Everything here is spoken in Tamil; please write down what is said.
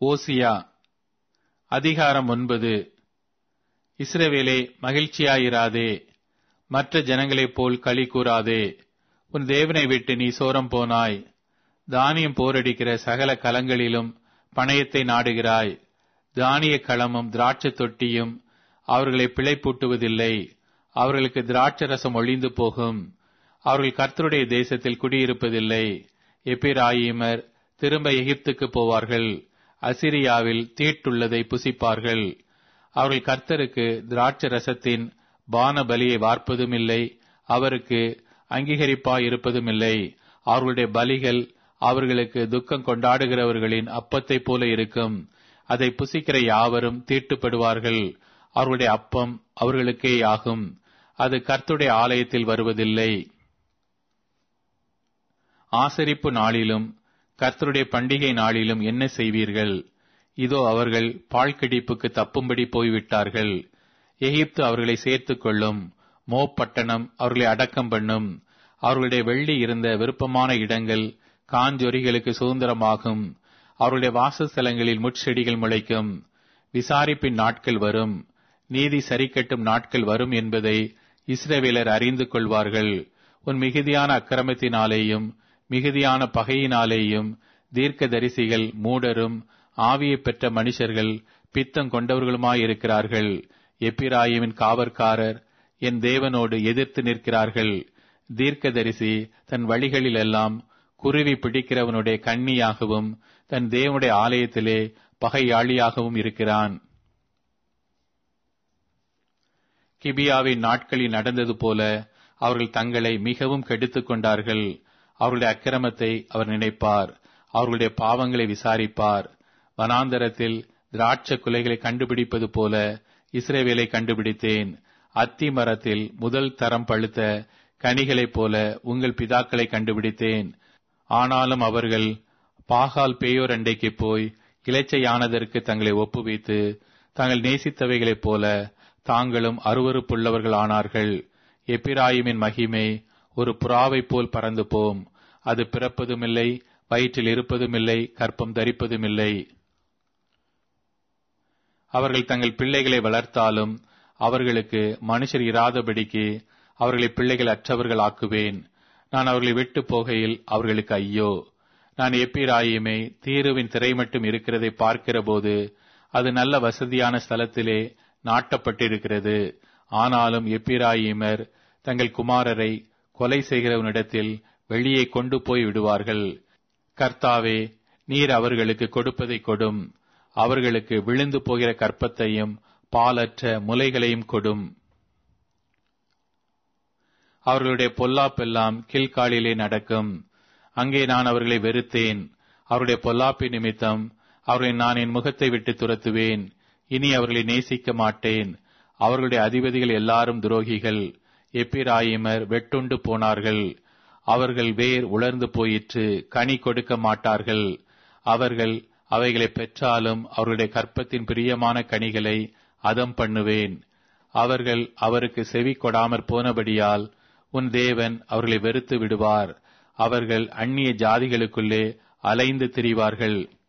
ஓசியா அதிகாரம் 9. இஸ்ரவேலே, மகிழ்ச்சியாயிராதே, மற்ற ஜனங்களைப் போல் களி கூறாதே. உன் தேவனை விட்டு நீ சோரம் போனாய். தானியம் போரடிக்கிற சகல களங்களிலும் பணயத்தை நாடுகிறாய். தானிய களமும் திராட்சை தொட்டியும் அவர்களை பிழைப்பூட்டுவதில்லை. அவர்களுக்கு திராட்சரசம் ஒழிந்து போகும். அவர்கள் கர்த்தருடைய தேசத்தில் குடியிருப்பதில்லை. எப்பிராயீமர் திரும்ப எகிப்துக்கு போவார்கள். அசிரியாவில் தீட்டுள்ளதை புசிப்பார்கள். அவர்கள் கர்த்தருக்கு திராட்சரசத்தின் பான பலியை வார்ப்பதும் இல்லை, அவருக்கு அங்கீகரிப்பாயிருப்பதும் இல்லை. அவர்களுடைய பலிகள் அவர்களுக்கு துக்கம் கொண்டாடுகிறவர்களின் அப்பத்தை போல இருக்கும். அதை புசிக்கிற யாவரும் தீட்டுப்படுவார்கள். அவர்களுடைய அப்பம் அவர்களுக்கே ஆகும். அது கர்த்தருடைய ஆலயத்தில் வருவதில்லை. ஆசரிப்பு நாளிலும் கர்த்தருடைய பண்டிகை நாளிலும் என்ன செய்வீர்கள்? இதோ அவர்கள் பாழ்கிடிப்புக்கு தப்பும்படி போய்விட்டார்கள். எகிப்து அவர்களை சேர்த்துக் கொள்ளும். மோப்பட்டணம் அவர்களை அடக்கம் பண்ணும். அவர்களுடைய வெள்ளி இருந்த விருப்பமான இடங்கள் காஞ்சொரிகளுக்கு சுதந்திரமாகும். அவருடைய வாசஸ்தலங்களில் முட்செடிகள் முளைக்கும். விசாரிப்பின் நாட்கள் வரும், நீதி சரிக்கட்டும் நாட்கள் வரும் என்பதை இஸ்ரவேலர் அறிந்து கொள்வார்கள். உன் மிகுதியான அக்கிரமத்தினாலேயும் மிகுதியான பகையினாலேயும் தீர்க்கதரிசிகள் மூடரும் ஆவியை பெற்ற மனுஷர்கள் பித்தம் கொண்டவர்களுமாயிருக்கிறார்கள். எப்பிராயிமின் காவற்காரர் என் தேவனோடு எதிர்த்து நிற்கிறார்கள். தீர்க்கதரிசி தன் வழிகளில் எல்லாம் குருவி பிடிக்கிறவனுடைய கண்ணியாகவும் தன் தேவனுடைய ஆலயத்திலே பகையாளியாகவும் இருக்கிறான். கிபியாவின் நாட்களில் நடந்தது போல அவர்கள் தங்களை மிகவும் கெடுத்துக் கொண்டார்கள். அவர்களுடைய அக்கிரமத்தை அவர் நினைப்பார், அவர்களுடைய பாவங்களை விசாரிப்பார். வனாந்தரத்தில் திராட்சை குலைகளை கண்டுபிடிப்பது போல இஸ்ரவேலை கண்டுபிடித்தேன். அத்தி மரத்தில் முதல் தரம் பழுத்த கனிகளைப் போல உங்கள் பிதாக்களை கண்டுபிடித்தேன். ஆனாலும் அவர்கள் பாகால் பேயோர் அண்டைக்கு போய் இளைச்சையானதற்கு தங்களை ஒப்புவித்து தாங்கள் நேசித்தவைகளைப் போல தாங்களும் அருவருப்புள்ளவர்கள் ஆனார்கள். எப்பிராயிமின் மகிமை ஒரு புறாவைப் போல் பறந்து போம். அது பிறப்பதுமில்லை, வயிற்றில் இருப்பதுமில்லை, கற்பம் தரிப்பதுமில்லை. அவர்கள் தங்கள் பிள்ளைகளை வளர்த்தாலும் அவர்களுக்கு மனுஷர் இராதபடிக்கு அவர்களை பிள்ளைகள் அற்றவர்கள் ஆக்குவேன். நான் அவர்களை விட்டு போகையில் அவர்களுக்கு ஐயோ! நான் எப்பிராயிமை தீருவின் திரை மட்டும் இருக்கிறதை பார்க்கிற போது அது நல்ல வசதியான ஸ்தலத்திலே நாட்டப்பட்டிருக்கிறது. ஆனாலும் எப்பிராயிமர் தங்கள் குமாரரை கொலை செய்கிறவனிடத்தில் வெளியே கொண்டு போய் விடுவார்கள். கர்த்தாவே, நீர் அவர்களுக்கு கொடுப்பதை கொடும். அவர்களுக்கு விழுந்து போகிற கற்பத்தையும் பாலற்ற முலைகளையும் கொடும். அவர்களுடைய பொல்லாப்பெல்லாம் கீழ்காலிலே நடக்கும். அங்கே நான் அவர்களை வெறுத்தேன். அவருடைய பொல்லாப்பின் நிமித்தம் அவர்களை நான் என் முகத்தை விட்டு துரத்துவேன். இனி அவர்களை நேசிக்க மாட்டேன். அவர்களுடைய அதிபதிகள் எல்லாரும் துரோகிகள். எப்பிராயிமர் வெட்டுண்டு போனார்கள். அவர்கள் வேர் உலர்ந்து போயிற்று, கனி கொடுக்க மாட்டார்கள். அவர்கள் அவைகளை பெற்றாலும் அவருடைய கற்பத்தின் பிரியமான கனிகளை அதம் பண்ணுவேன். அவர்கள் அவருக்கு செவி கொடாமற் போனபடியால் உன் தேவன் அவர்களை வெறுத்து விடுவார். அவர்கள் அந்நிய ஜாதிகளுக்குள்ளே அலைந்து திரிவார்கள்.